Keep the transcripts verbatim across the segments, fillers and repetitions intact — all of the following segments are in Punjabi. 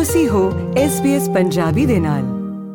ਤੁਸੀਂ ਹੋ ਐਸ ਬੀ ਐਸ ਪੰਜਾਬੀ ਦੇ ਨਾਲ।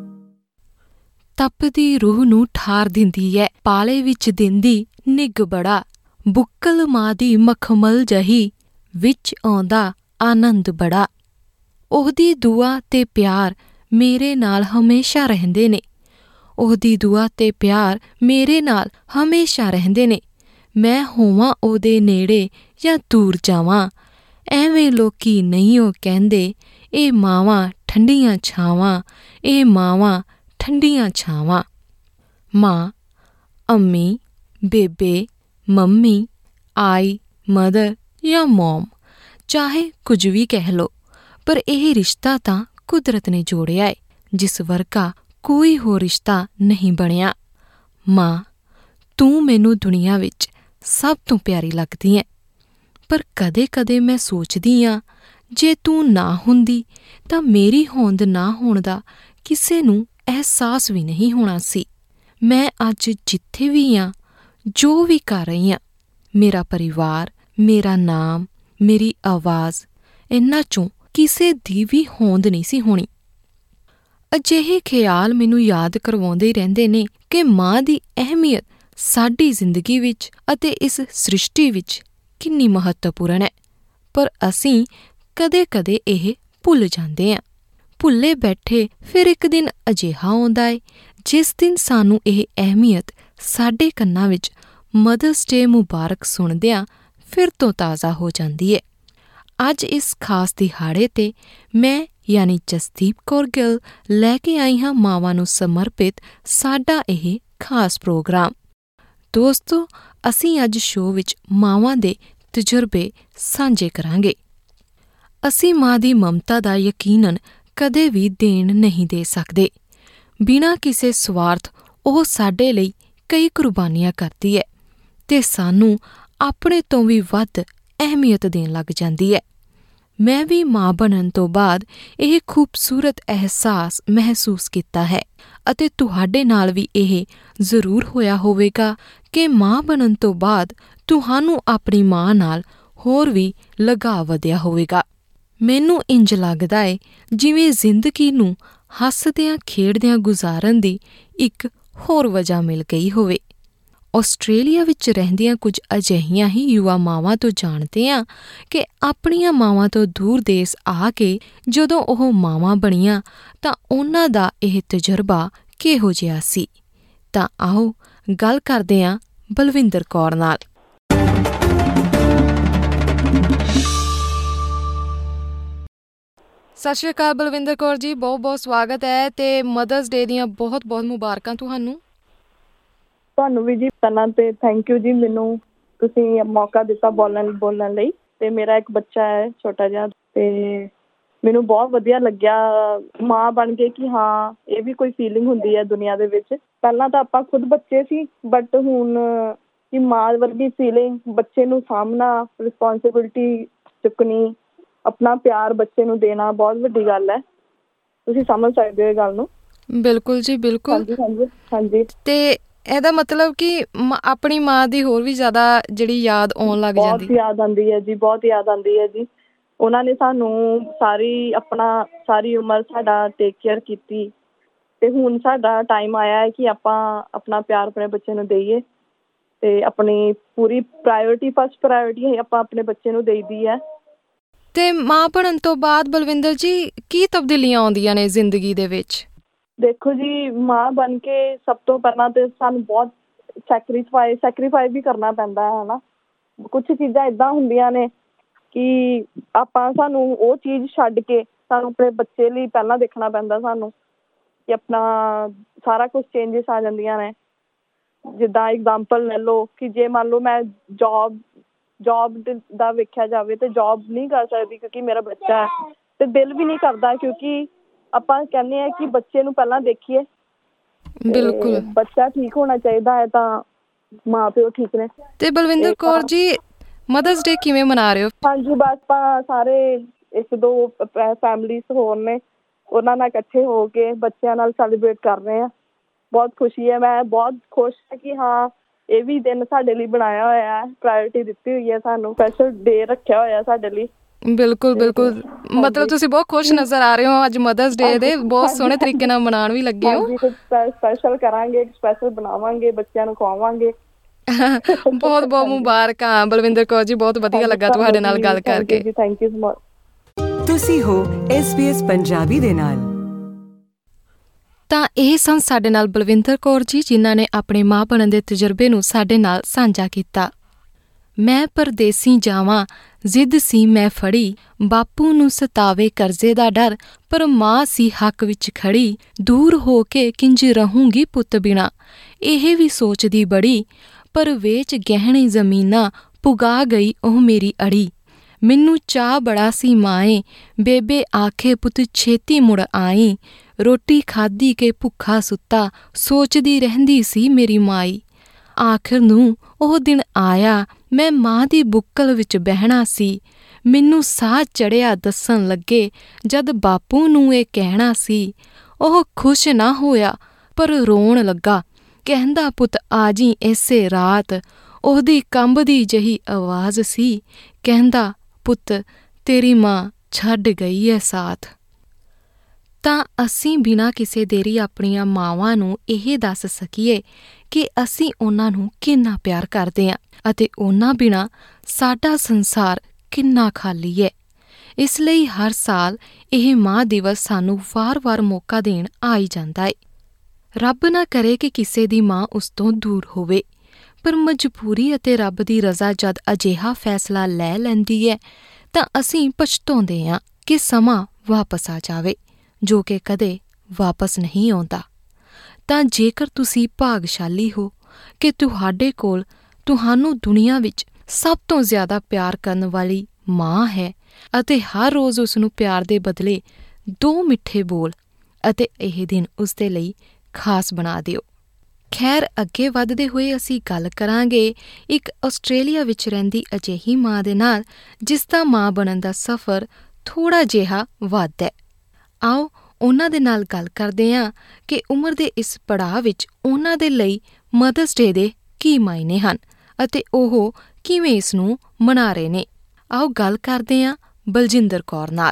ਤਪਦੀ ਰੂਹ ਨੂੰ ਠਾਰ ਦਿੰਦੀ ਐ, ਪਾਲੇ ਵਿੱਚ ਦਿੰਦੀ ਨਿੱਘ ਬੜਾ। ਬੁੱਕਲ ਮਾਂ ਦੀ ਮਖਮਲ ਜਹੀ, ਵਿੱਚ ਆਉਂਦਾ ਆਨੰਦ ਬੜਾ। ਉਹਦੀ ਦੁਆ ਤੇ ਪਿਆਰ ਮੇਰੇ ਨਾਲ ਹਮੇਸ਼ਾ ਰਹਿੰਦੇ ਨੇ। ਉਹਦੀ ਦੁਆ ਤੇ ਪਿਆਰ ਮੇਰੇ ਨਾਲ ਹਮੇਸ਼ਾ ਰਹਿੰਦੇ ਨੇ। ਮੈਂ ਹੋਵਾਂ ਉਹਦੇ ਨੇੜੇ ਜਾਂ ਦੂਰ ਜਾਵਾਂ, ਐਵੇਂ ਲੋਕੀ ਨਹੀਂ ਉਹ ਕਹਿੰਦੇ, ਇਹ ਮਾਵਾਂ ਠੰਡੀਆਂ ਛਾਵਾਂ, ਇਹ ਮਾਵਾਂ ਠੰਡੀਆਂ ਛਾਵਾਂ। ਮਾਂ, ਅੰਮੀ, ਬੇਬੇ, ਮੰਮੀ, ਆਈ, ਮਦਰ ਜਾਂ ਮੋਮ, ਚਾਹੇ ਕੁਝ ਵੀ ਕਹਿ ਲਓ, ਪਰ ਇਹ ਰਿਸ਼ਤਾ ਤਾਂ ਕੁਦਰਤ ਨੇ ਜੋੜਿਆ ਏ, ਜਿਸ ਵਰਗਾ ਕੋਈ ਹੋਰ ਰਿਸ਼ਤਾ ਨਹੀਂ ਬਣਿਆ। ਮਾਂ, ਤੂੰ ਮੈਨੂੰ ਦੁਨੀਆ ਵਿੱਚ ਸਭ ਤੋਂ ਪਿਆਰੀ ਲੱਗਦੀ ਐ, ਪਰ ਕਦੇ-ਕਦੇ ਮੈਂ ਸੋਚਦੀ ਹਾਂ, ਜੇ ਤੂੰ ਨਾ ਹੁੰਦੀ ਤਾਂ ਮੇਰੀ ਹੋਂਦ ਨਾ ਹੋਣ ਦਾ ਕਿਸੇ ਨੂੰ ਅਹਿਸਾਸ ਵੀ ਨਹੀਂ ਹੋਣਾ ਸੀ। ਮੈਂ ਅੱਜ ਜਿੱਥੇ ਵੀ ਹਾਂ, ਜੋ ਵੀ ਕਰ ਰਹੀ ਹਾਂ, ਮੇਰਾ ਪਰਿਵਾਰ, ਮੇਰਾ ਨਾਮ, ਮੇਰੀ ਆਵਾਜ਼, ਇਹਨਾਂ 'ਚੋਂ ਕਿਸੇ ਦੀ ਵੀ ਹੋਂਦ ਨਹੀਂ ਸੀ ਹੋਣੀ। ਅਜਿਹੇ ਖਿਆਲ ਮੈਨੂੰ ਯਾਦ ਕਰਵਾਉਂਦੇ ਰਹਿੰਦੇ ਨੇ ਕਿ ਮਾਂ ਦੀ ਅਹਿਮੀਅਤ ਸਾਡੀ ਜ਼ਿੰਦਗੀ ਵਿੱਚ ਅਤੇ ਇਸ ਸ੍ਰਿਸ਼ਟੀ ਵਿੱਚ ਕਿੰਨੀ ਮਹੱਤਵਪੂਰਨ ਹੈ, ਪਰ ਅਸੀਂ ਕਦੇ-ਕਦੇ ਇਹ ਭੁੱਲ ਜਾਂਦੇ ਹਾਂ। ਭੁੱਲੇ ਬੈਠੇ ਫਿਰ ਇੱਕ ਦਿਨ ਅਜਿਹਾ ਆਉਂਦਾ ਏ, ਜਿਸ ਦਿਨ ਸਾਨੂੰ ਇਹ ਅਹਿਮੀਅਤ ਸਾਡੇ ਕੰਨਾਂ ਵਿੱਚ ਮਦਰਸ ਡੇ ਮੁਬਾਰਕ ਸੁਣਦਿਆਂ ਫਿਰ ਤੋਂ ਤਾਜ਼ਾ ਹੋ ਜਾਂਦੀ ਏ। ਅੱਜ ਇਸ ਖਾਸ ਦਿਹਾੜੇ 'ਤੇ ਮੈਂ ਯਾਨੀ ਜਸਦੀਪ ਕੌਰ ਗਿੱਲ ਲੈ ਕੇ ਆਈ ਹਾਂ ਮਾਵਾਂ ਨੂੰ ਸਮਰਪਿਤ ਸਾਡਾ ਇਹ ਖਾਸ ਪ੍ਰੋਗਰਾਮ। ਦੋਸਤੋ, ਅਸੀਂ ਅੱਜ ਸ਼ੋਅ ਵਿੱਚ ਮਾਵਾਂ ਦੇ ਤਜਰਬੇ ਸਾਂਝੇ ਕਰਾਂਗੇ। ਅਸੀਂ ਮਾਂ ਦੀ ਮਮਤਾ ਦਾ ਯਕੀਨਨ ਕਦੇ ਵੀ ਦੇਣ ਨਹੀਂ ਦੇ ਸਕਦੇ। ਬਿਨਾਂ ਕਿਸੇ ਸਵਾਰਥ ਉਹ ਸਾਡੇ ਲਈ ਕਈ ਕੁਰਬਾਨੀਆਂ ਕਰਦੀ ਹੈ ਤੇ ਸਾਨੂੰ ਆਪਣੇ ਤੋਂ ਵੀ ਵੱਧ ਅਹਿਮੀਅਤ ਦੇਣ ਲੱਗ ਜਾਂਦੀ ਹੈ। ਮੈਂ ਵੀ ਮਾਂ ਬਣਨ ਤੋਂ ਬਾਅਦ ਇਹ ਖੂਬਸੂਰਤ ਅਹਿਸਾਸ ਮਹਿਸੂਸ ਕੀਤਾ ਹੈ ਅਤੇ ਤੁਹਾਡੇ ਨਾਲ ਵੀ ਇਹ ਜ਼ਰੂਰ ਹੋਇਆ ਹੋਵੇਗਾ ਕਿ ਮਾਂ ਬਣਨ ਤੋਂ ਬਾਅਦ ਤੁਹਾਨੂੰ ਆਪਣੀ ਮਾਂ ਨਾਲ ਹੋਰ ਵੀ ਲਗਾਅ ਵਧਿਆ ਹੋਵੇਗਾ। ਮੈਨੂੰ ਇੰਝ ਲੱਗਦਾ ਏ ਜਿਵੇਂ ਜ਼ਿੰਦਗੀ ਨੂੰ ਹੱਸਦਿਆਂ ਖੇਡਦਿਆਂ ਗੁਜ਼ਾਰਨ ਦੀ ਇੱਕ ਹੋਰ ਵਜ੍ਹਾ ਮਿਲ ਗਈ ਹੋਵੇ। ਆਸਟ੍ਰੇਲੀਆ ਵਿੱਚ ਰਹਿੰਦੀਆਂ ਕੁਝ ਅਜਿਹੀਆਂ ਹੀ ਯੁਵਾ ਮਾਵਾਂ ਤੋਂ ਜਾਣਦੇ ਹਾਂ ਕਿ ਆਪਣੀਆਂ ਮਾਵਾਂ ਤੋਂ ਦੂਰ ਦੇਸ ਆ ਕੇ ਜਦੋਂ ਉਹ ਮਾਵਾਂ ਬਣੀਆਂ ਤਾਂ ਉਹਨਾਂ ਦਾ ਇਹ ਤਜਰਬਾ ਕਿਹੋ ਜਿਹਾ ਸੀ। ਤਾਂ ਆਓ ਗੱਲ ਕਰਦੇ ਹਾਂ ਬਲਵਿੰਦਰ ਕੌਰ ਨਾਲ। ਸਤਿ ਸ਼੍ਰੀ ਅਕਾਲ ਬਲਵਿੰਦਰ ਕੌਰ ਜੀ, ਬਹੁਤ ਬਹੁਤ ਸਵਾਗਤ ਹੈ ਤੇ ਮਦਰਸ ਡੇ ਦੀਆਂ ਬਹੁਤ ਬਹੁਤ ਮੁਬਾਰਕਾਂ ਤੁਹਾਨੂੰ। ਤੁਹਾਨੂੰ ਵੀ ਜੀ ਪਹਿਲਾਂ ਤੇ ਥੈਂਕ ਯੂ ਜੀ, ਮੈਨੂੰ ਤੁਸੀਂ ਮੌਕਾ ਦਿੱਤਾ ਬੋਲਣ ਬੋਲਣ ਲਈ। ਤੇ ਮੇਰਾ ਇੱਕ ਬੱਚਾ ਹੈ ਛੋਟਾ ਜਿਹਾ, ਤੇ ਮੈਨੂੰ ਬਹੁਤ ਵਧੀਆ ਲੱਗਿਆ ਮਾਂ ਬਣ ਕੇ ਕਿ ਹਾਂ ਇਹ ਵੀ ਕੋਈ ਫੀਲਿੰਗ ਹੁੰਦੀ ਹੈ ਦੁਨੀਆ ਦੇ ਵਿੱਚ। ਪਹਿਲਾਂ ਤਾਂ ਆਪਾਂ ਖੁਦ ਬੱਚੇ ਸੀ, ਬਟ ਹੁਣ ਕਿ ਮਾਂ ਵਰਗੀ ਫੀਲਿੰਗ, ਬੱਚੇ ਨੂੰ ਸਾਂਭਣਾ, ਰਿਸਪੋਂਸੀਬਿਲਿਟੀ ਚੁੱਕਣੀ, ਆਪਣਾ ਪਿਆਰ ਬੱਚੇ ਨੂੰ ਦੇਣਾ ਬਹੁਤ ਵੱਡੀ ਗੱਲ ਹੈ। ਤੁਸੀਂ ਸਮਝ ਸਕਦੇ ਹੋ ਇਹ ਗੱਲ ਨੂੰ। ਬਿਲਕੁਲ ਜੀ, ਬਿਲਕੁਲ। ਹਾਂਜੀ ਹਾਂਜੀ ਹਾਂਜੀ। ਤੇ ਇਹਦਾ ਮਤਲਬ ਕਿ ਆਪਣੀ ਮਾਂ ਦੀ ਹੋਰ ਵੀ ਜ਼ਿਆਦਾ ਜਿਹੜੀ ਯਾਦ ਆਉਣ ਲੱਗ ਜਾਂਦੀ। ਬਹੁਤ ਯਾਦ ਆਉਂਦੀ ਹੈ ਜੀ, ਬਹੁਤ ਯਾਦ ਆਉਂਦੀ ਹੈ ਜੀ। ਉਹਨਾਂ ਨੇ ਸਾਨੂੰ ਸਾਰੀ ਆਪਣਾ ਸਾਰੀ ਉਮਰ ਸਾਡਾ ਟੇਕ ਕੇਅਰ ਕੀਤੀ ਤੇ ਹੁਣ ਸਾਡਾ ਟਾਈਮ ਆਇਆ ਹੈ ਕਿ ਆਪਾਂ ਆਪਣਾ ਪਿਆਰ ਆਪਣੇ ਬੱਚੇ ਨੂੰ ਦੇਈਏ ਤੇ ਆਪਣੀ ਪੂਰੀ ਪ੍ਰਾਇਓਰਟੀ, ਫਸਟ ਪ੍ਰਾਇਓਰਟੀ ਆਪਾਂ ਆਪਣੇ ਬੱਚੇ ਨੂੰ ਦੇਈ ਦੀ ਹੈ। ਤੇ ਮਾਂ ਬਣਨ ਤੋਂ ਬਾਅਦ ਬਲਵਿੰਦਰ ਜੀ ਕੀ ਤਬਦੀਲੀਆਂ ਆਉਂਦੀਆਂ ਨੇ ਜ਼ਿੰਦਗੀ ਦੇ ਵਿੱਚ? ਦੇਖੋ ਜੀ, ਮਾਂ ਬਣ ਕੇ ਸਭ ਤੋਂ ਪਹਿਲਾਂ ਤਾਂ ਸਾਨੂੰ ਬਹੁਤ ਸੈਕਰੀਫਾਈ ਸੈਕਰੀਫਾਈ ਵੀ ਕਰਨਾ ਪੈਂਦਾ ਹੈ ਨਾ। ਕੁਛ ਚੀਜ਼ਾਂ ਇੱਦਾਂ ਹੁੰਦੀਆਂ ਨੇ ਕਿ ਆਪਾਂ ਸਾਨੂੰ ਉਹ ਚੀਜ਼ ਛੱਡ ਕੇ ਸਾਨੂੰ ਆਪਣੇ ਬੱਚੇ ਲਈ ਪਹਿਲਾਂ ਦੇਖਣਾ ਪੈਂਦਾ ਸਾਨੂੰ, ਕਿ ਆਪਣਾ ਸਾਰਾ ਕੁਛ ਚੇਂਜਿਸ ਆ ਜਾਂਦੀਆਂ ਨੇ। ਜਿੱਦਾਂ ਇਗਜ਼ਾਮਪਲ ਲੈ ਲਓ ਕਿ ਜੇ ਮੰਨ ਲਓ ਮੈਂ ਜੋਬ ਜੋਬ ਦਾ ਵੇਖਿਆ ਜਾਵੇ ਤਾਂ ਜੋਬ ਨਹੀਂ ਕਰ ਸਕਦੀ ਕਿਉਂਕਿ ਮੇਰਾ ਬੱਚਾ ਹੈ, ਤੇ ਦਿਲ ਵੀ ਨਹੀਂ ਕਰਦਾ ਕਿਉਂਕਿ ਆਪਾਂ ਕਹਿੰਦੇ ਹਾਂ ਕਿ ਬੱਚੇ ਨੂੰ ਪਹਿਲਾਂ ਦੇਖੀਏ। ਬਿਲਕੁਲ, ਬੱਚਾ ਠੀਕ ਹੋਣਾ ਚਾਹੀਦਾ ਹੈ ਤਾਂ ਮਾਂ ਪਿਓ ਠੀਕ ਨੇ। ਤੇ ਬਲਵਿੰਦਰ ਕੌਰ ਜੀ, ਮਦਰਸ ਡੇ ਕਿਵੇਂ ਮਨਾ ਰਹੇ ਹੋ? ਹਾਂਜੀ, ਬਸ ਆਪਾਂ ਸਾਰੇ ਇੱਕ ਦੋ ਫੈਮਲੀਜ਼ ਹੋਰ ਨੇ, ਉਹਨਾਂ ਨਾਲ ਇਕੱਠੇ ਹੋ ਕੇ ਬੱਚਿਆਂ ਨਾਲ ਸੈਲੀਬ੍ਰੇਟ ਕਰ ਰਹੇ ਹਾਂ। ਬਹੁਤ ਖੁਸ਼ੀ ਹੈ, ਮੈਂ ਬਹੁਤ ਖੁਸ਼ ਹਾਂ ਕਿ ਹਾਂ ਇਹ ਵੀ ਦਿਨ ਸਾਡੇ ਲਈ ਬਣਾਇਆ ਹੋਇਆ ਹੈ, ਪ੍ਰਾਇਓਰਟੀ ਦਿੱਤੀ ਹੋਈ ਹੈ ਸਾਨੂੰ, ਸਪੈਸ਼ਲ ਡੇ ਰੱਖਿਆ ਹੋਇਆ ਸਾਡੇ ਲਈ। ਬਿਲਕੁਲ ਬਿਲਕੁਲ, ਮਤਲਬ ਤੁਸੀਂ ਬਹੁਤ ਖੁਸ਼ ਨਜ਼ਰ ਆ ਰਹੇ ਹੋ ਅੱਜ ਮਦਰਸ ਡੇ ਦੇ, ਬਹੁਤ ਸੋਹਣੇ ਤਰੀਕੇ ਨਾਲ ਮਨਾਉਣ ਵੀ ਲੱਗੇ ਹੋ। ਸਪੈਸ਼ਲ ਕਰਾਂਗੇ, ਸਪੈਸ਼ਲ ਬਣਾਵਾਂਗੇ, ਬੱਚਿਆਂ ਨੂੰ ਖਵਾਵਾਂਗੇ। ਬਹੁਤ ਬਹੁਤ ਮੁਬਾਰਕਾਂ ਬਲਵਿੰਦਰ ਕੌਰ ਜੀ, ਬਹੁਤ ਵਧੀਆ ਲੱਗਾ ਤੁਹਾਡੇ ਨਾਲ ਗੱਲ ਕਰਕੇ। Thank you so much. ਤੁਸੀਂ ਹੋ ਐਸ ਬੀ ਐਸ ਪੰਜਾਬੀ ਦੇ ਨਾਲ। ਤਾਂ ਇਹ ਸਨ ਸਾਡੇ ਨਾਲ ਬਲਵਿੰਦਰ ਕੌਰ ਜੀ, ਜਿਨ੍ਹਾਂ ਨੇ ਆਪਣੇ ਮਾਂ ਬਣਨ ਦੇ ਤਜਰਬੇ ਨੂੰ ਸਾਡੇ ਨਾਲ ਸਾਂਝਾ ਕੀਤਾ। ਮੈਂ ਪਰਦੇਸੀ ਜਾਵਾਂ ਜ਼ਿੱਦ ਸੀ ਮੈਂ ਫੜੀ, ਬਾਪੂ ਨੂੰ ਸਤਾਵੇ ਕਰਜ਼ੇ ਦਾ ਡਰ, ਪਰ ਮਾਂ ਸੀ ਹੱਕ ਵਿੱਚ ਖੜੀ, ਦੂਰ ਹੋ ਕੇ ਕਿੰਜ ਰਹੂੰਗੀ ਪੁੱਤ ਬਿਨਾ, ਇਹ ਵੀ ਸੋਚਦੀ ਬੜੀ, ਪਰ ਵੇਚ ਗਹਿਣੇ ਜ਼ਮੀਨਾਂ ਪੁਗਾ ਗਈ ਉਹ ਮੇਰੀ ਅੜੀ, ਮੈਨੂੰ ਚਾਅ ਬੜਾ ਸੀ ਮਾਏ, ਬੇਬੇ ਆਖੇ ਪੁੱਤ ਛੇਤੀ ਮੁੜ ਆਈ, ਰੋਟੀ ਖਾਧੀ ਕੇ ਭੁੱਖਾ ਸੁੱਤਾ, ਸੋਚਦੀ ਰਹਿੰਦੀ ਸੀ ਮੇਰੀ ਮਾਈ, ਆਖਰ ਨੂੰ ਉਹ ਦਿਨ ਆਇਆ ਮੈਂ ਮਾਂ ਦੀ ਬੁੱਕਲ ਵਿੱਚ ਬਹਿਣਾ ਸੀ, ਮੈਨੂੰ ਸਾਹ ਚੜਿਆ ਦੱਸਣ ਲੱਗੇ ਜਦ ਬਾਪੂ ਨੂੰ ਇਹ ਕਹਿਣਾ ਸੀ, ਉਹ ਖੁਸ਼ ਨਾ ਹੋਇਆ ਪਰ ਰੋਣ ਲੱਗਾ, ਕਹਿੰਦਾ ਪੁੱਤ ਆ ਜੀ ਇਸੇ ਰਾਤ, ਉਹਦੀ ਕੰਬਦੀ ਜਿਹੀ ਆਵਾਜ਼ ਸੀ, ਕਹਿੰਦਾ ਪੁੱਤ ਤੇਰੀ ਮਾਂ ਛੱਡ ਗਈ ਹੈ ਸਾਥ। ਤਾਂ ਅਸੀਂ ਬਿਨਾਂ ਕਿਸੇ ਦੇਰੀ ਆਪਣੀਆਂ ਮਾਵਾਂ ਨੂੰ ਇਹ ਦੱਸ ਸਕੀਏ ਕਿ ਅਸੀਂ ਉਹਨਾਂ ਨੂੰ ਕਿੰਨਾ ਪਿਆਰ ਕਰਦੇ ਹਾਂ ਅਤੇ ਉਹਨਾਂ ਬਿਨਾਂ ਸਾਡਾ ਸੰਸਾਰ ਕਿੰਨਾ ਖਾਲੀ ਹੈ। ਇਸ ਲਈ ਹਰ ਸਾਲ ਇਹ ਮਾਂ ਦਿਵਸ ਸਾਨੂੰ ਵਾਰ-ਵਾਰ ਮੌਕਾ ਦੇਣ ਆ ਹੀ ਜਾਂਦਾ ਹੈ। ਰੱਬ ਨਾ ਕਰੇ ਕਿ ਕਿਸੇ ਦੀ ਮਾਂ ਉਸ ਤੋਂ ਦੂਰ ਹੋਵੇ, ਪਰ ਮਜਬੂਰੀ ਅਤੇ ਰੱਬ ਦੀ ਰਜ਼ਾ ਜਦ ਅਜਿਹਾ ਫੈਸਲਾ ਲੈ ਲੈਂਦੀ ਹੈ ਤਾਂ ਅਸੀਂ ਪਛਤਾਉਂਦੇ ਹਾਂ ਕਿ ਸਮਾਂ ਵਾਪਸ ਆ ਜਾਵੇ, ਜੋ ਕਿ ਕਦੇ ਵਾਪਸ ਨਹੀਂ ਆਉਂਦਾ। ਤਾਂ ਜੇਕਰ ਤੁਸੀਂ ਭਾਗਸ਼ਾਲੀ ਹੋ ਕਿ ਤੁਹਾਡੇ ਕੋਲ ਤੁਹਾਨੂੰ ਦੁਨੀਆ ਵਿੱਚ ਸਭ ਤੋਂ ਜ਼ਿਆਦਾ ਪਿਆਰ ਕਰਨ ਵਾਲੀ ਮਾਂ ਹੈ ਅਤੇ ਹਰ ਰੋਜ਼ ਉਸ ਨੂੰ ਪਿਆਰ ਦੇ ਬਦਲੇ ਦੋ ਮਿੱਠੇ ਬੋਲ ਅਤੇ ਇਹ ਦਿਨ ਉਸ ਦੇ ਲਈ ਖਾਸ ਬਣਾ ਦਿਓ। ਖੈਰ, ਅੱਗੇ ਵੱਧਦੇ ਹੋਏ ਅਸੀਂ ਗੱਲ ਕਰਾਂਗੇ ਇੱਕ ਆਸਟ੍ਰੇਲੀਆ ਵਿੱਚ ਰਹਿੰਦੀ ਅਜਿਹੀ ਮਾਂ ਦੇ ਨਾਲ ਜਿਸ ਦਾ ਮਾਂ ਬਣਨ ਦਾ ਸਫ਼ਰ ਥੋੜ੍ਹਾ ਜਿਹਾ ਵੱਧ ਹੈ। ਆਓ ਉਹਨਾਂ ਦੇ ਨਾਲ ਗੱਲ ਕਰਦੇ ਹਾਂ ਕਿ ਉਮਰ ਦੇ ਇਸ ਪੜਾਅ ਵਿੱਚ ਉਹਨਾਂ ਦੇ ਲਈ ਮਦਰਸ ਡੇ ਦੇ ਕੀ ਮਾਇਨੇ ਹਨ ਅਤੇ ਉਹ ਕਿਵੇਂ ਇਸ ਨੂੰ ਮਨਾ ਰਹੇ ਨੇ। ਆਓ ਗੱਲ ਕਰਦੇ ਹਾਂ ਬਲਜਿੰਦਰ ਕੌਰ ਨਾਲ।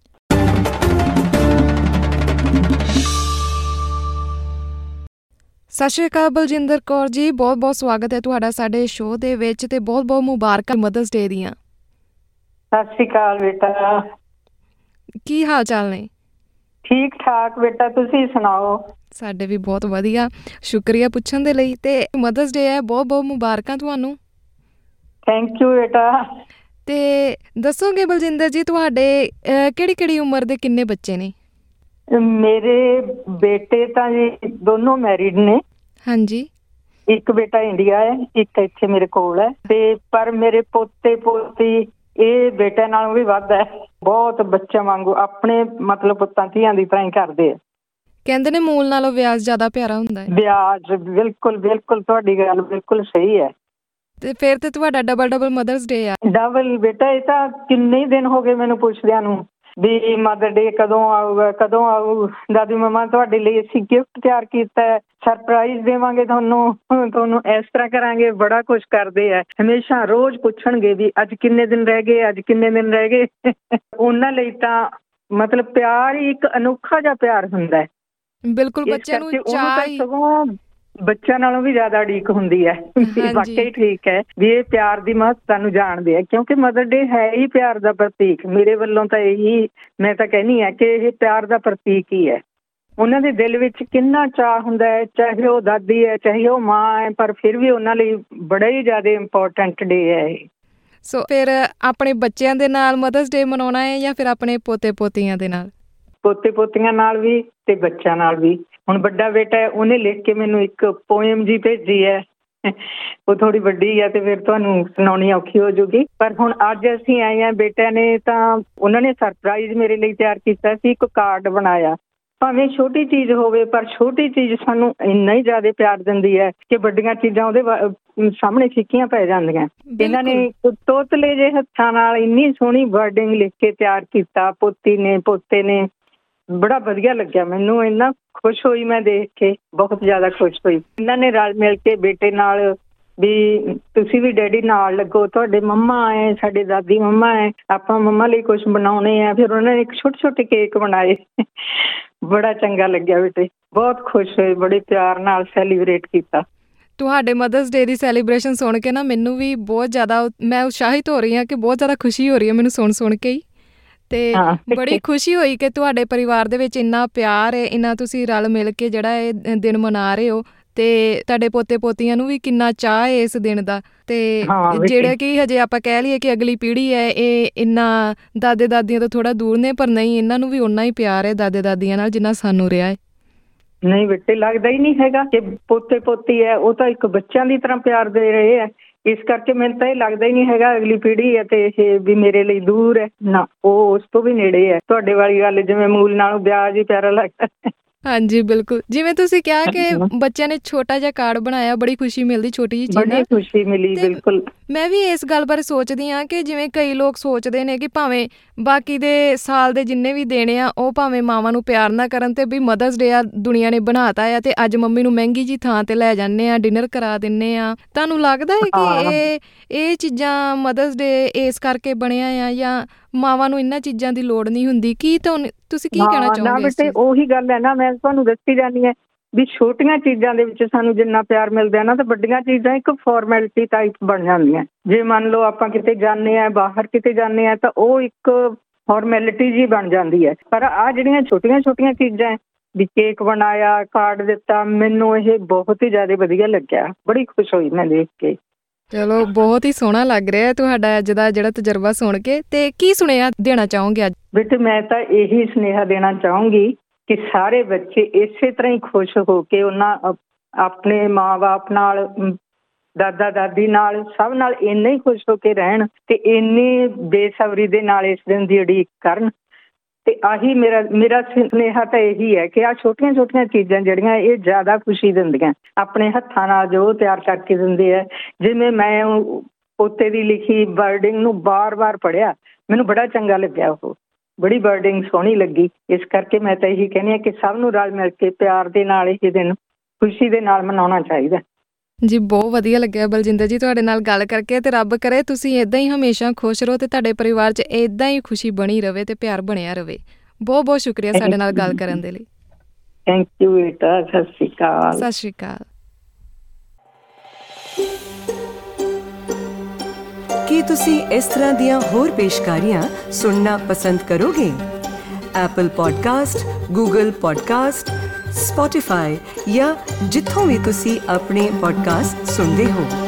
ਸਤਿ ਸ਼੍ਰੀ ਅਕਾਲ ਬਲਜਿੰਦਰ ਕੌਰ ਜੀ, ਬਹੁਤ ਬਹੁਤ ਸਵਾਗਤ ਹੈ ਤੁਹਾਡਾ ਸਾਡੇ ਸ਼ੋਅ ਦੇ ਵਿੱਚ ਤੇ ਬਹੁਤ ਬਹੁਤ ਮੁਬਾਰਕਾਂ ਮਦਰਸ ਡੇ ਦੀਆਂ। ਸਤਿ ਸ਼੍ਰੀ ਅਕਾਲ ਬੇਟਾ, ਕੀ ਹਾਲ ਚਾਲ ਨੇ? ਠੀਕ ਠਾਕ ਬੇਟਾ, ਤੁਸੀਂ ਸੁਣਾਓ? ਸਾਡੇ ਵੀ ਬਹੁਤ ਵਧੀਆ, ਸ਼ੁਕਰੀਆ ਪੁੱਛਣ ਦੇ ਲਈ। ਤੇ ਮਦਰਸ ਡੇ ਹੈ, ਬਹੁਤ ਬਹੁਤ ਮੁਬਾਰਕਾਂ ਤੁਹਾਨੂੰ। ਥੈਂਕ ਯੂ ਬੇਟਾ। ਤੇ ਦੱਸੋਗੇ ਬਲਜਿੰਦਰ ਜੀ ਤੁਹਾਡੇ ਕਿਹੜੀ ਕਿਹੜੀ ਉਮਰ ਦੇ ਕਿੰਨੇ ਬੱਚੇ ਨੇ? ਮੇਰੇ ਬੇਟੇ ਤਾਂ ਜੀ ਦੋਨੋਂ ਮੈਰਿਡ ਨੇ। ਹਾਂਜੀ। ਇੱਕ ਬੇਟਾ ਇੰਡੀਆ ਹੈ, ਇੱਕ ਇੱਥੇ ਮੇਰੇ ਕੋਲ ਹੈ। ਤੇ ਪਰ ਮੇਰੇ ਪੋਤੇ ਪੋਤੀ ਇਹ ਬੇਟੇ ਨਾਲੋਂ ਵੀ ਵੱਧ ਹੈ, ਬਹੁਤ ਬੱਚਿਆਂ ਵਾਂਗੂ ਆਪਣੇ ਮਤਲਬ ਪੁੱਤਾਂ ਧੀਆਂ ਦੀ ਤਰ੍ਹਾਂ ਹੀ ਕਰਦੇ ਆ। ਕਹਿੰਦੇ ਨੇ ਮੂਲ ਨਾਲੋਂ ਵਿਆਜ ਜ਼ਿਆਦਾ ਪਿਆਰਾ ਹੁੰਦਾ ਹੈ। ਵਿਆਜ, ਬਿਲਕੁਲ ਬਿਲਕੁਲ ਤੁਹਾਡੀ ਗੱਲ ਬਿਲਕੁਲ ਸਹੀ ਹੈ। ਤੇ ਫਿਰ ਤੇ ਤੁਹਾਡਾ ਡਬਲ ਡਬਲ ਮਦਰਸ ਡੇ ਆ। ਡਬਲ ਬੇਟਾ, ਇਹ ਤਾਂ ਕਿੰਨੇ ਹੀ ਦਿਨ ਹੋ ਗਏ ਮੈਨੂੰ ਪੁੱਛਦਿਆਂ ਨੂੰ ਵੀ ਮਦਰ ਡੇ ਕਦੋਂ ਆਊਗਾ, ਕਦੋਂ ਆਊ। ਦਾਦੀ ਮੰਮਾ ਤੁਹਾਡੇ ਲਈ ਅਸੀਂ ਗਿਫਟ ਤਿਆਰ ਕੀਤਾ ਹੈ, ਸਰਪ੍ਰਾਈਜ਼ ਦੇਵਾਂਗੇ ਤੁਹਾਨੂੰ, ਤੁਹਾਨੂੰ ਇਸ ਤਰ੍ਹਾਂ ਕਰਾਂਗੇ, ਬੜਾ ਕੁਛ ਕਰਦੇ ਆ। ਹਮੇਸ਼ਾ ਰੋਜ਼ ਪੁੱਛਣਗੇ ਵੀ ਅੱਜ ਕਿੰਨੇ ਦਿਨ ਰਹਿ ਗਏ, ਅੱਜ ਕਿੰਨੇ ਦਿਨ ਰਹਿ ਗਏ। ਉਹਨਾਂ ਲਈ ਤਾਂ ਮਤਲਬ ਪਿਆਰ ਹੀ ਇੱਕ ਅਨੋਖਾ ਜਿਹਾ ਪਿਆਰ ਹੁੰਦਾ ਹੈ। ਬਿਲਕੁਲ, ਬੱਚਿਆਂ ਨੂੰ ਚਾਹ ਸਗੋਂ ਬੱਚਿਆਂ ਨਾਲੋਂ ਵੀ ਜ਼ਿਆਦਾ ਉਡੀਕ ਹੁੰਦੀ ਹੈ। ਵਾਕਈ ਠੀਕ ਹੈ ਵੀ ਇਹ ਪਿਆਰ ਦੀ ਮਹੱਤਤਾ ਨੂੰ ਜਾਣਦੇ ਆ, ਕਿਉਂਕਿ ਮਦਰ ਡੇ ਹੈ ਹੀ ਪਿਆਰ ਦਾ ਪ੍ਰਤੀਕ। ਮੇਰੇ ਵੱਲੋਂ ਤਾਂ ਇਹੀ ਮੈਂ ਤਾਂ ਕਹਿੰਦੀ ਹਾਂ ਕਿ ਇਹ ਪਿਆਰ ਦਾ ਪ੍ਰਤੀਕ ਹੀ ਹੈ। ਉਹਨਾਂ ਦੇ ਦਿਲ ਵਿੱਚ ਕਿੰਨਾ ਚਾਅ ਹੁੰਦਾ ਹੈ, ਚਾਹੇ ਉਹ ਦਾਦੀ ਹੈ ਚਾਹੇ ਉਹ ਮਾਂ ਹੈ, ਪਰ ਫਿਰ ਵੀ ਉਹਨਾਂ ਲਈ ਬੜਾ ਹੀ ਜ਼ਿਆਦਾ ਇੰਪੋਰਟੈਂਟ ਡੇ ਹੈ ਇਹ। ਸੋ ਫਿਰ ਆਪਣੇ ਬੱਚਿਆਂ ਦੇ ਨਾਲ ਮਦਰਸ ਡੇ ਮਨਾਉਣਾ ਹੈ ਜਾਂ ਫਿਰ ਆਪਣੇ ਪੋਤੇ ਪੋਤੀਆਂ ਦੇ ਨਾਲ? ਪੋਤੇ ਪੋਤੀਆਂ ਨਾਲ ਵੀ ਤੇ ਬੱਚਿਆਂ ਨਾਲ ਵੀ। ਹੁਣ ਵੱਡਾ ਬੇਟਾ ਹੈ, ਉਹਨੇ ਲਿਖ ਕੇ ਮੈਨੂੰ ਇੱਕ ਪੋਇਮ ਜੀ ਭੇਜੀ ਹੈ, ਉਹ ਥੋੜੀ ਵੱਡੀ ਹੈ ਤੇ ਫਿਰ ਤੁਹਾਨੂੰ ਸੁਣਾਉਣੀ ਔਖੀ ਹੋ ਜਾਊਗੀ। ਪਰ ਹੁਣ ਅੱਜ ਅਸੀਂ ਆਏ ਹਾਂ, ਬੇਟਿਆਂ ਨੇ ਤਾਂ ਉਹਨਾਂ ਨੇ ਸਰਪ੍ਰਾਈਜ਼ ਮੇਰੇ ਲਈ ਤਿਆਰ ਕੀਤਾ ਸੀ, ਇੱਕ ਕਾਰਡ ਬਣਾਇਆ। ਭਾਵੇਂ ਛੋਟੀ ਚੀਜ਼ ਹੋਵੇ ਪਰ ਛੋਟੀ ਚੀਜ਼ ਸਾਨੂੰ ਇੰਨਾ ਹੀ ਜ਼ਿਆਦਾ ਪਿਆਰ ਦਿੰਦੀ ਹੈ ਕਿ ਵੱਡੀਆਂ ਚੀਜ਼ਾਂ ਉਹਦੇ ਸਾਹਮਣੇ ਫਿੱਕੀਆਂ ਪੈ ਜਾਂਦੀਆਂ। ਇਹਨਾਂ ਨੇ ਤੋਤਲੇ ਜਿਹੇ ਹੱਥਾਂ ਨਾਲ ਇੰਨੀ ਸੋਹਣੀ ਵਰਡਿੰਗ ਲਿਖ ਕੇ ਤਿਆਰ ਕੀਤਾ, ਪੋਤੀ ਨੇ ਪੋਤੇ ਨੇ। ਬੜਾ ਵਧੀਆ ਲੱਗਿਆ ਮੈਨੂੰ, ਇੰਨਾ ਖੁਸ਼ ਹੋਈ ਮੈਂ ਦੇਖ ਕੇ, ਬਹੁਤ ਜ਼ਿਆਦਾ ਖੁਸ਼ ਹੋਈ। ਇਹਨਾਂ ਨੇ ਰਲ ਮਿਲ ਕੇ ਬੇਟੇ ਨਾਲ ਵੀ ਤੁਸੀਂ ਵੀ ਡੈਡੀ ਨਾਲ ਲੱਗੋ, ਤੁਹਾਡੇ ਮੰਮਾ ਹੈ, ਸਾਡੇ ਦਾਦੀ ਮੰਮਾ ਹੈ, ਆਪਾਂ ਮੰਮਾ ਲਈ ਕੁਛ ਬਣਾਉਣੇ ਆ। ਫਿਰ ਉਹਨਾਂ ਨੇ ਇੱਕ ਛੋਟੇ ਛੋਟੇ ਕੇਕ ਬਣਾਏ, ਬੜਾ ਚੰਗਾ ਲੱਗਿਆ ਬੇਟੇ, ਬਹੁਤ ਖੁਸ਼ ਹੋਏ, ਬੜੇ ਪਿਆਰ ਨਾਲ ਸੈਲੀਬ੍ਰੇਟ ਕੀਤਾ। ਤੁਹਾਡੇ ਮਦਰਸ ਡੇ ਦੀ ਸੈਲੀਬ੍ਰੇਸ਼ਨ ਸੁਣ ਕੇ ਨਾ ਮੈਨੂੰ ਵੀ ਬਹੁਤ ਜ਼ਿਆਦਾ, ਮੈਂ ਉਤਸ਼ਾਹਿਤ ਹੋ ਰਹੀ ਹਾਂ ਕਿ ਬਹੁਤ ਜ਼ਿਆਦਾ ਖੁਸ਼ੀ ਹੋ ਰਹੀ ਹੈ ਮੈਨੂੰ ਸੁਣ ਸੁਣ ਕੇ ਹੀ। ਅਤੇ ਬੜੀ ਖੁਸ਼ੀ ਹੋਈ ਕਿ ਤੁਹਾਡੇ ਪਰਿਵਾਰ ਦੇ ਵਿੱਚ ਇੰਨਾ ਪਿਆਰ ਹੈ, ਇੰਨਾ ਤੁਸੀਂ ਰਲ ਮਿਲ ਕੇ ਜਿਹੜਾ ਇਹ ਦਿਨ ਮਨਾ ਰਹੇ ਹੋ, ਅਤੇ ਤੁਹਾਡੇ ਪੋਤੇ ਪੋਤੀਆਂ ਨੂੰ ਵੀ ਕਿੰਨਾ ਚਾਅ ਹੈ ਇਸ ਦਿਨ ਦਾ। ਅਤੇ ਜਿਹੜਾ ਕਿ ਹਜੇ ਆਪਾਂ ਕਹਿ ਲਈਏ ਕਿ ਅਗਲੀ ਪੀੜ੍ਹੀ ਹੈ, ਇਹ ਇੰਨਾ ਦਾਦੇ ਦਾਦੀਆਂ ਤੋਂ ਥੋੜ੍ਹਾ ਦੂਰ ਨੇ, ਪਰ ਨਹੀਂ, ਇਹਨਾਂ ਨੂੰ ਵੀ ਓਨਾ ਹੀ ਪਿਆਰ ਹੈ ਦਾਦੇ ਦਾਦੀਆਂ ਨਾਲ ਜਿੰਨਾ ਸਾਨੂੰ ਰਿਹਾ ਹੈ। ਨਹੀਂ ਬੇਟੇ, ਲੱਗਦਾ ਹੀ ਨਹੀਂ ਹੈਗਾ ਕਿ ਪੋਤੇ ਪੋਤੀ ਹੈ, ਉਹ ਤਾਂ ਇੱਕ ਬੱਚਿਆਂ ਦੀ ਤਰ੍ਹਾਂ ਪਿਆਰ ਦੇ ਰਹੇ ਹੈ। ਇਸ ਕਰਕੇ ਮੈਨੂੰ ਤਾਂ ਇਹ ਲੱਗਦਾ ਹੀ ਨਹੀਂ ਹੈਗਾ ਅਗਲੀ ਪੀੜ੍ਹੀ ਹੈ ਤੇ ਇਹ ਵੀ ਮੇਰੇ ਲਈ ਦੂਰ ਹੈ, ਨਾ, ਉਹ ਉਸ ਤੋਂ ਵੀ ਨੇੜੇ ਹੈ। ਤੁਹਾਡੇ ਵਾਲੀ ਗੱਲ ਜਿਵੇਂ ਮੂਲ ਨਾਲੋਂ ਵਿਆਜ ਹੀ ਪਿਆਰਾ ਲੱਗਦਾ। ਹਾਂਜੀ, ਬਿਲਕੁਲ। ਜਿਵੇਂ ਤੁਸੀਂ ਕਿਹਾ ਕਿ ਬੱਚਿਆਂ ਨੇ ਛੋਟਾ ਜਿਹਾ ਕਾਰਡ ਬਣਾਇਆ, ਬੜੀ ਖੁਸ਼ੀ ਮਿਲਦੀ ਛੋਟੀ ਜਿਹੀ ਚੀਜ਼, ਬੜੀ ਖੁਸ਼ੀ ਮਿਲੀ। ਬਿਲਕੁਲ, ਮੈਂ ਵੀ ਇਸ ਗੱਲ ਬਾਰੇ ਸੋਚਦੀ ਹਾਂ ਕਿ ਜਿਵੇਂ ਕਈ ਲੋਕ ਸੋਚਦੇ ਨੇ ਕਿ ਭਾਵੇਂ ਬਾਕੀ ਦੇ ਸਾਲ ਦੇ ਜਿੰਨੇ ਵੀ ਦੇਣੇ ਆ ਉਹ ਭਾਵੇਂ ਮਾਵਾਂ ਨੂੰ ਪਿਆਰ ਨਾ ਕਰਨ, ਤੇ ਵੀ ਮਦਰਸ ਡੇ ਆ ਦੁਨੀਆ ਨੇ ਬਣਾਤਾ ਆ ਤੇ ਅੱਜ ਮੰਮੀ ਨੂੰ ਮਹਿੰਗੀ ਜੀ ਥਾਂ ਤੇ ਲੈ ਜਾਂਦੇ ਆ, ਡਿਨਰ ਕਰਾ ਦਿੰਦੇ ਆ। ਤੁਹਾਨੂੰ ਲੱਗਦਾ ਹੈ ਕਿ ਇਹ ਇਹ ਚੀਜ਼ਾਂ ਮਦਰਸ ਡੇ ਇਸ ਕਰਕੇ ਬਣਿਆ ਆ, ਜਾਂ ਮਾਵਾਂ ਨੂੰ ਇਹਨਾਂ ਚੀਜ਼ਾਂ ਦੀ ਲੋੜ ਨਹੀਂ ਹੁੰਦੀ? ਕੀ ਤੁਹਾਨੂੰ ਤੁਸੀਂ ਕੀ ਕਹਿਣਾ ਚਾਹੋਗੇ? ਉਹੀ ਗੱਲ ਹੈ ਨਾ, ਮੈਂ ਤੁਹਾਨੂੰ ਦੱਸੀ ਜਾਂਦੀ ਹਾਂ ਵੀ ਛੋਟੀਆਂ ਚੀਜ਼ਾਂ ਦੇ ਵਿੱਚ ਸਾਨੂੰ ਜਿੰਨਾ ਪਿਆਰ ਮਿਲਦਾ ਨਾ, ਤਾਂ ਵੱਡੀਆਂ ਚੀਜ਼ਾਂ ਇੱਕ ਫੋਰਮੈਲਿਟੀ ਟਾਈਪ ਬਣ ਜਾਂਦੀਆਂ। ਜੇ ਮੰਨ ਲਓ ਆਪਾਂ ਕਿਤੇ ਜਾਂਦੇ ਹਾਂ, ਬਾਹਰ ਕਿਤੇ ਜਾਂਦੇ ਹਾਂ, ਤਾਂ ਉਹ ਇੱਕ ਫੋਰਮੈਲਿਟੀ ਜੀ ਬਣ ਜਾਂਦੀ ਹੈ। ਪਰ ਆਹ ਜਿਹੜੀਆਂ ਛੋਟੀਆਂ ਛੋਟੀਆਂ ਚੀਜ਼ਾਂ ਹੈ, ਵੀ ਕੇਕ ਬਣਾਇਆ, ਕਾਰਡ ਦਿੱਤਾ, ਮੈਨੂੰ ਇਹ ਬਹੁਤ ਹੀ ਜ਼ਿਆਦਾ ਵਧੀਆ ਲੱਗਿਆ, ਬੜੀ ਖੁਸ਼ ਹੋਈ ਮੈਂ ਦੇਖ ਕੇ। ਚਲੋ, ਬਹੁਤ ਹੀ ਸੋਹਣਾ ਲੱਗ ਰਿਹਾ ਤੁਹਾਡਾ ਅੱਜ ਦਾ ਜਿਹੜਾ ਤਜਰਬਾ ਸੁਣ ਕੇ। ਤੇ ਕੀ ਸੁਨੇਹਾ ਦੇਣਾ ਚਾਹੋਗੇ ਅੱਜ? ਬੇਟੇ, ਮੈਂ ਤਾਂ ਇਹੀ ਸੁਨੇਹਾ ਦੇਣਾ ਚਾਹੂੰਗੀ ਕਿ ਸਾਰੇ ਬੱਚੇ ਇਸੇ ਤਰ੍ਹਾਂ ਹੀ ਖੁਸ਼ ਹੋ ਕੇ ਉਹਨਾਂ ਆਪਣੇ ਮਾਂ ਬਾਪ ਨਾਲ, ਦਾਦਾ ਦਾਦੀ ਨਾਲ, ਸਭ ਨਾਲ ਇੰਨੇ ਹੀ ਖੁਸ਼ ਹੋ ਕੇ ਰਹਿਣ ਤੇ ਇੰਨੀ ਬੇਸਬਰੀ ਦੇ ਨਾਲ ਇਸ ਦਿਨ ਦੀ ਉਡੀਕ ਕਰਨ। ਤੇ ਆਹੀ ਮੇਰਾ ਮੇਰਾ ਸੁਨੇਹਾ ਤਾਂ ਇਹੀ ਹੈ ਕਿ ਆਹ ਛੋਟੀਆਂ ਛੋਟੀਆਂ ਚੀਜ਼ਾਂ ਜਿਹੜੀਆਂ ਇਹ ਜ਼ਿਆਦਾ ਖੁਸ਼ੀ ਦਿੰਦੀਆਂ, ਆਪਣੇ ਹੱਥਾਂ ਨਾਲ ਜੋ ਤਿਆਰ ਕਰਕੇ ਦਿੰਦੇ ਆ। ਜਿਵੇਂ ਮੈਂ ਪੋਤੇ ਦੀ ਲਿਖੀ ਵਰਡਿੰਗ ਨੂੰ ਬਾਰ ਬਾਰ ਪੜ੍ਹਿਆ, ਮੈਨੂੰ ਬੜਾ ਚੰਗਾ ਲੱਗਿਆ, ਉਹ ਬੜੀ ਵਰਡਿੰਗ ਸੋਹਣੀ ਲੱਗੀ। ਇਸ ਕਰਕੇ ਮੈਂ ਤਾਂ ਇਹੀ ਕਹਿੰਦੀ ਹਾਂ ਕਿ ਸਭ ਨੂੰ ਰਲ ਮਿਲ ਕੇ ਪਿਆਰ ਦੇ ਨਾਲ ਇਹ ਦਿਨ ਖੁਸ਼ੀ ਦੇ ਨਾਲ ਮਨਾਉਣਾ ਚਾਹੀਦਾ ਜੀ। ਬਹੁਤ ਵਧੀਆ ਲੱਗਿਆ ਬਲਜਿੰਦਰ ਜੀ ਤੁਹਾਡੇ ਨਾਲ ਗੱਲ ਕਰਕੇ, ਤੇ ਰੱਬ ਕਰੇ ਤੁਸੀਂ ਇੱਦਾਂ ਹੀ ਹਮੇਸ਼ਾ ਖੁਸ਼ ਰਹੋ ਤੇ ਤੁਹਾਡੇ ਪਰਿਵਾਰ 'ਚ ਇੱਦਾਂ ਹੀ ਖੁਸ਼ੀ ਬਣੀ ਰਹੇ ਤੇ ਪਿਆਰ ਬਣਿਆ ਰਹੇ। ਬਹੁਤ ਬਹੁਤ ਸ਼ੁਕਰੀਆ ਸਾਡੇ ਨਾਲ ਗੱਲ ਕਰਨ ਦੇ ਲਈ। ਥੈਂਕ ਯੂ ਬੇਟਾ, ਸਤਿ ਸ਼੍ਰੀ ਅਕਾਲ। ਸਤਿ ਸ਼੍ਰੀ ਅਕਾਲ। ਕੀ ਤੁਸੀਂ ਇਸ ਤਰ੍ਹਾਂ ਦੀਆਂ ਹੋਰ ਪੇਸ਼ਕਾਰੀਆਂ ਸੁਣਨਾ ਪਸੰਦ ਕਰੋਗੇ? Apple podcast, Google podcast, Spotify ਜਾਂ ਜਿੱਥੋਂ ਵੀ ਤੁਸੀਂ ਆਪਣੇ ਪੋਡਕਾਸਟ ਸੁਣਦੇ ਹੋ।